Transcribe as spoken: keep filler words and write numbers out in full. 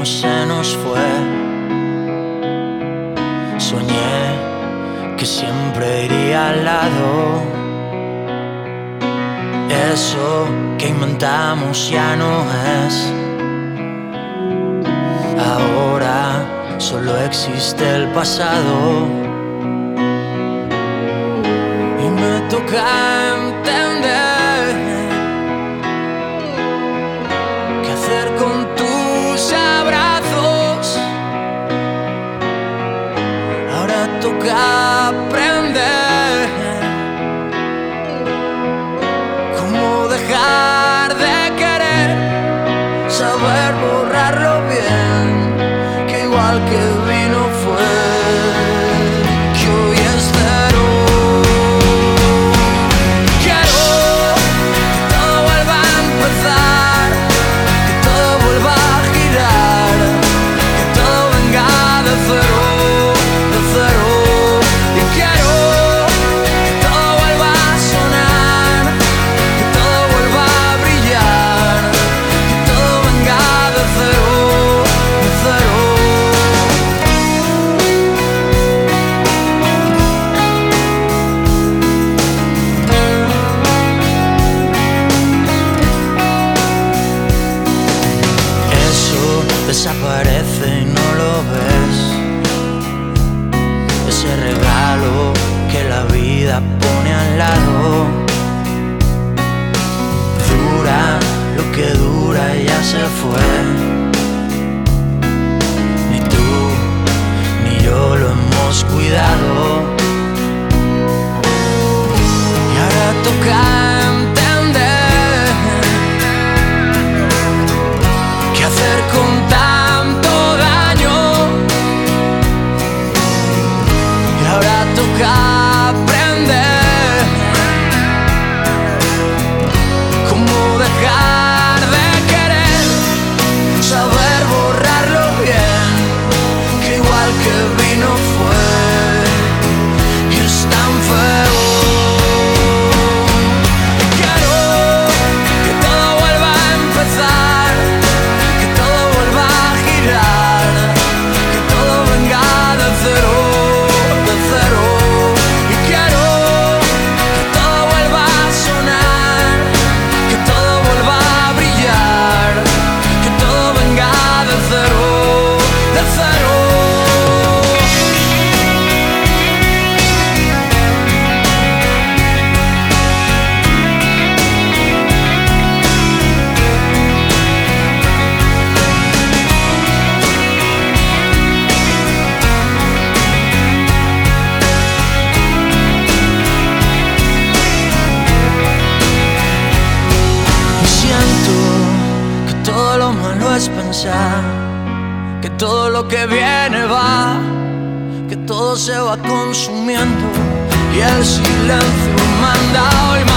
teníamos se nos fue. Soñé que siempre iría al lado. Eso que inventamos ya no es. Ahora solo existe el pasado. Y me toca entender qué hacer con tus abrazos. Ahora toca aprender cómo dejar de querer, saber borrarlo bien, que igual que vino fue, que hoy es cero. Quiero que todo vuelva a empezar, que todo vuelva a girar, que todo venga de cero, de cero. Y quiero que todo vuelva a sonar, que todo vuelva a brillar, que todo venga de cero, de cero. Desaparece y no lo ves. Ese regalo que la vida pone al lado. Dura lo que dura y ya se fue. Ni tú ni yo lo hemos cuidado. Y ahora toca entender qué hacer con tanto daño. Y ahora toca aprender cómo dejar de querer, saber borrarlo bien, que igual que vino fue. Y es tan feo. Quiero que todo vuelva a empezar, que todo vuelva a girar, que todo venga de cero, de cero. Y quiero que todo vuelva a sonar, que todo vuelva a brillar, que todo venga de cero, de cero. Y siento que todo lo malo es pensar que todo lo que viene va, que todo se va consumiendo y el silencio manda hoy más.